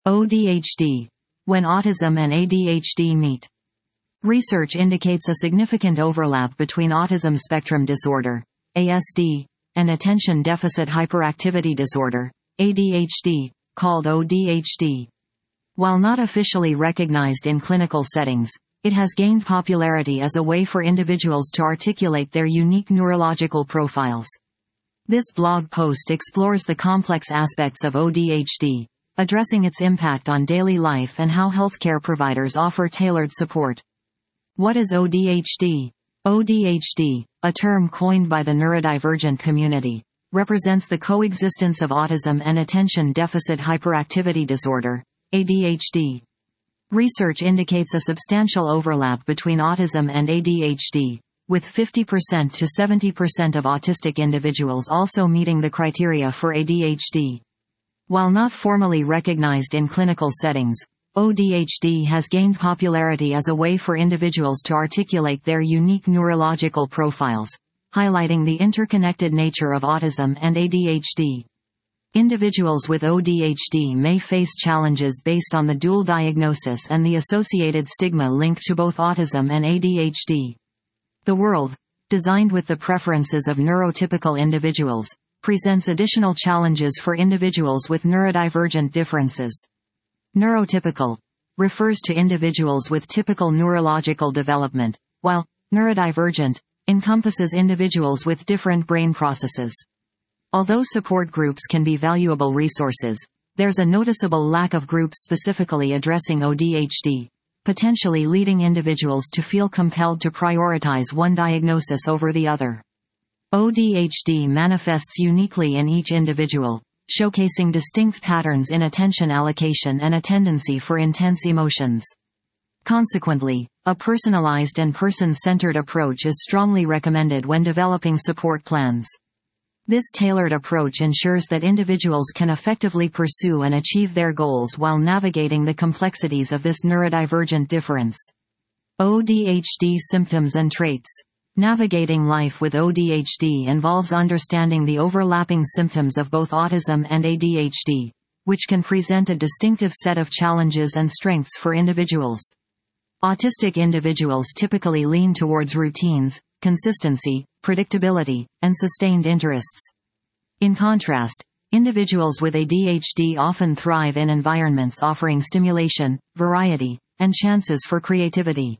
ODHD. When autism and ADHD meet. Research indicates a significant overlap between autism spectrum disorder, ASD, and attention deficit hyperactivity disorder, ADHD, called ODHD. While not officially recognized in clinical settings, it has gained popularity as a way for individuals to articulate their unique neurological profiles. This blog post explores the complex aspects of ODHD, addressing its impact on daily life and how healthcare providers offer tailored support. What is ODHD? ODHD, a term coined by the neurodivergent community, represents the coexistence of autism and attention deficit hyperactivity disorder, ADHD. Research indicates a substantial overlap between autism and ADHD, with 50% to 70% of autistic individuals also meeting the criteria for ADHD. While not formally recognized in clinical settings, ODHD has gained popularity as a way for individuals to articulate their unique neurological profiles, highlighting the interconnected nature of autism and ADHD. Individuals with ODHD may face challenges based on the dual diagnosis and the associated stigma linked to both autism and ADHD. The world, designed with the preferences of neurotypical individuals, presents additional challenges for individuals with neurodivergent differences. Neurotypical refers to individuals with typical neurological development, while neurodivergent encompasses individuals with different brain processes. Although support groups can be valuable resources, there's a noticeable lack of groups specifically addressing ODHD, potentially leading individuals to feel compelled to prioritize one diagnosis over the other. ODHD manifests uniquely in each individual, showcasing distinct patterns in attention allocation and a tendency for intense emotions. Consequently, a personalized and person-centered approach is strongly recommended when developing support plans. This tailored approach ensures that individuals can effectively pursue and achieve their goals while navigating the complexities of this neurodivergent difference. ODHD symptoms and traits. Navigating life with ODHD involves understanding the overlapping symptoms of both autism and ADHD, which can present a distinctive set of challenges and strengths for individuals. Autistic individuals typically lean towards routines, consistency, predictability, and sustained interests. In contrast, individuals with ADHD often thrive in environments offering stimulation, variety, and chances for creativity.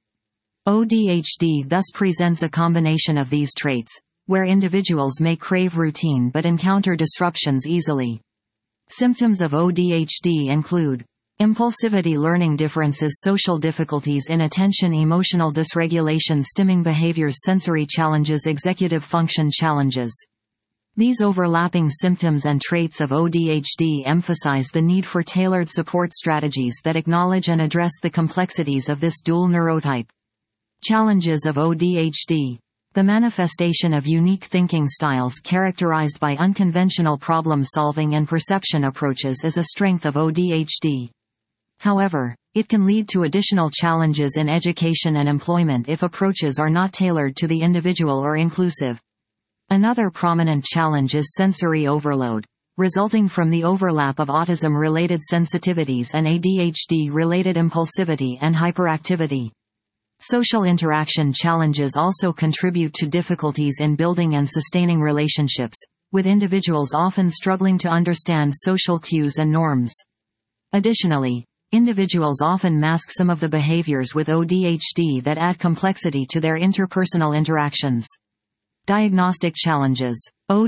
ODHD thus presents a combination of these traits, where individuals may crave routine but encounter disruptions easily. Symptoms of ODHD include impulsivity, learning differences, social difficulties in attention, emotional dysregulation, stimming behaviors, sensory challenges, executive function challenges. These overlapping symptoms and traits of ODHD emphasize the need for tailored support strategies that acknowledge and address the complexities of this dual neurotype. Challenges of ODHD. The manifestation of unique thinking styles characterized by unconventional problem-solving and perception approaches is a strength of ODHD. However, it can lead to additional challenges in education and employment if approaches are not tailored to the individual or inclusive. Another prominent challenge is sensory overload, resulting from the overlap of autism-related sensitivities and ADHD-related impulsivity and hyperactivity. Social interaction challenges also contribute to difficulties in building and sustaining relationships, with individuals often struggling to understand social cues and norms. Additionally, individuals often mask some of the behaviors with ODHD that add complexity to their interpersonal interactions. Diagnostic challenges.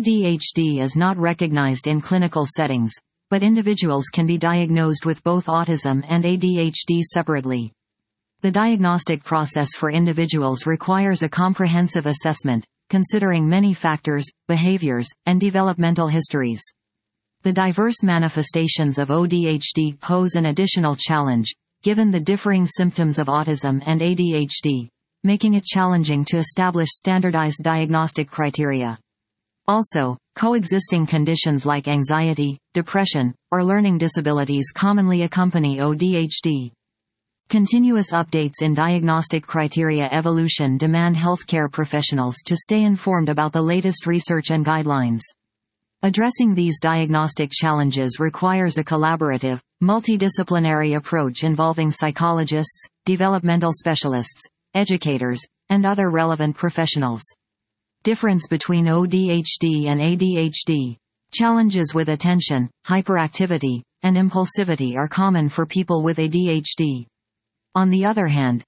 ODHD is not recognized in clinical settings, but individuals can be diagnosed with both autism and ADHD separately. The diagnostic process for individuals requires a comprehensive assessment, considering many factors, behaviors, and developmental histories. The diverse manifestations of ODHD pose an additional challenge, given the differing symptoms of autism and ADHD, making it challenging to establish standardized diagnostic criteria. Also, coexisting conditions like anxiety, depression, or learning disabilities commonly accompany ODHD. Continuous updates in diagnostic criteria evolution demand healthcare professionals to stay informed about the latest research and guidelines. Addressing these diagnostic challenges requires a collaborative, Multidisciplinary approach involving psychologists, developmental specialists, educators, and other relevant professionals. Difference between ODHD and ADHD. Challenges with attention, hyperactivity, and impulsivity are common for people with ADHD. On the other hand,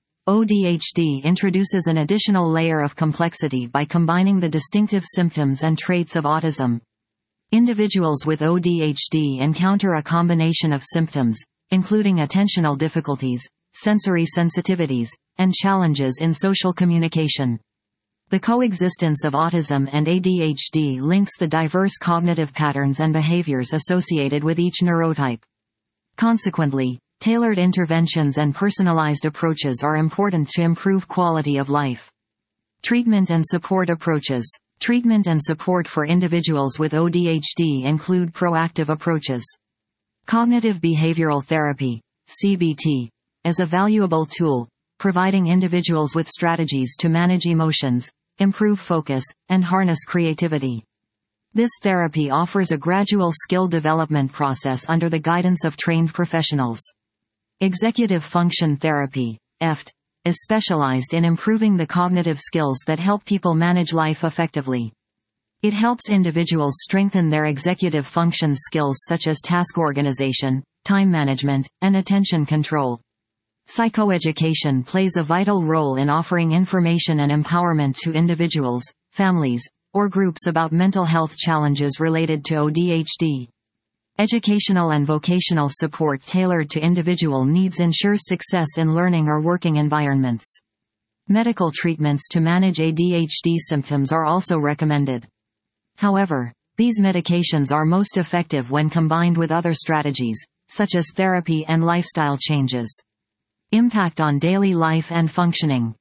ODHD introduces an additional layer of complexity by combining the distinctive symptoms and traits of autism. Individuals with ODHD encounter a combination of symptoms, including attentional difficulties, sensory sensitivities, and challenges in social communication. The coexistence of autism and ADHD links the diverse cognitive patterns and behaviors associated with each neurotype. Consequently, tailored interventions and personalized approaches are important to improve quality of life. Treatment and support approaches. Treatment and support for individuals with ODHD include proactive approaches. Cognitive behavioral therapy, CBT, is a valuable tool, providing individuals with strategies to manage emotions, improve focus, and harness creativity. This therapy offers a gradual skill development process under the guidance of trained professionals. Executive function therapy, EFT, is specialized in improving the cognitive skills that help people manage life effectively. It helps individuals strengthen their executive function skills such as task organization, time management, and attention control. Psychoeducation plays a vital role in offering information and empowerment to individuals, families, or groups about mental health challenges related to ODHD. Educational and vocational support tailored to individual needs ensures success in learning or working environments. Medical treatments to manage ADHD symptoms are also recommended. However, these medications are most effective when combined with other strategies, such as therapy and lifestyle changes. Impact on daily life and functioning.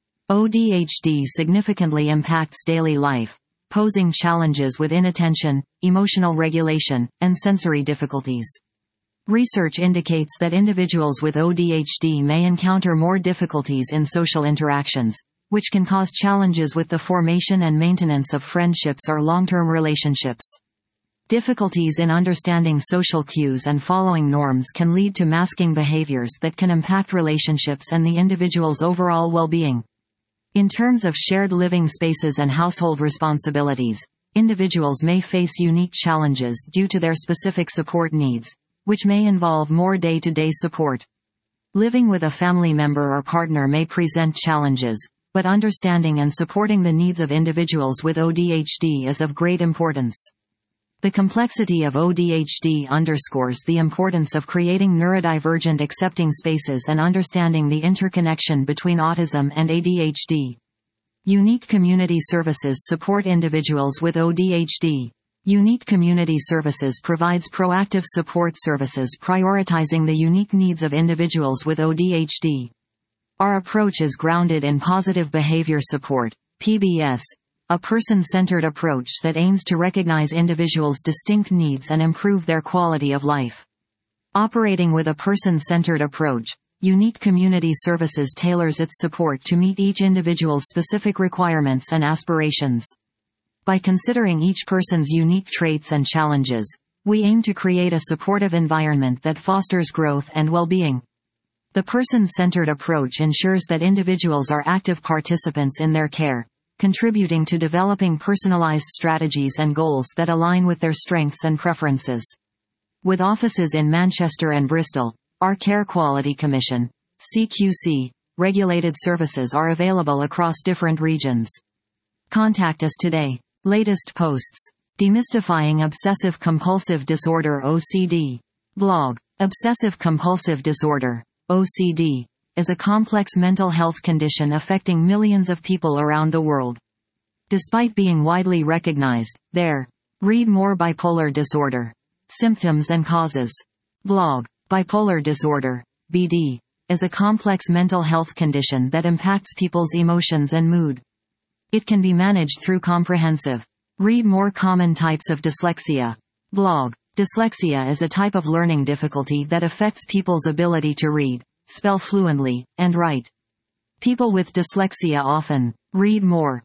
ODHD significantly impacts daily life, posing challenges with inattention, emotional regulation, and sensory difficulties. Research indicates that individuals with ODHD may encounter more difficulties in social interactions, which can cause challenges with the formation and maintenance of friendships or long-term relationships. Difficulties in understanding social cues and following norms can lead to masking behaviors that can impact relationships and the individual's overall well-being. In terms of shared living spaces and household responsibilities, individuals may face unique challenges due to their specific support needs, which may involve more day-to-day support. Living with a family member or partner may present challenges, but understanding and supporting the needs of individuals with ODHD is of great importance. The complexity of ODHD underscores the importance of creating neurodivergent accepting spaces and understanding the interconnection between autism and ADHD. Unique community services support individuals with ODHD. Unique Community Services provides proactive support services prioritizing the unique needs of individuals with ODHD. Our approach is grounded in positive behavior support, PBS, a person-centered approach that aims to recognize individuals' distinct needs and improve their quality of life. Operating with a person-centered approach, Unique Community Services tailors its support to meet each individual's specific requirements and aspirations. By considering each person's unique traits and challenges, we aim to create a supportive environment that fosters growth and well-being. The person-centered approach ensures that individuals are active participants in their care, contributing to developing personalized strategies and goals that align with their strengths and preferences. With offices in Manchester and Bristol, our Care Quality Commission (CQC) regulated services are available across different regions. Contact us today. Latest posts. Demystifying Obsessive-Compulsive Disorder (OCD). Blog. Obsessive-Compulsive Disorder (OCD) is a complex mental health condition affecting millions of people around the world. Despite being widely recognized, read more Bipolar disorder. Symptoms and causes. Blog. Bipolar disorder, BD, is a complex mental health condition that impacts people's emotions and mood. It can be managed through comprehensive. Read more common types of dyslexia. Blog. Dyslexia is a type of learning difficulty that affects people's ability to read, spell fluently, and write. People with dyslexia often read more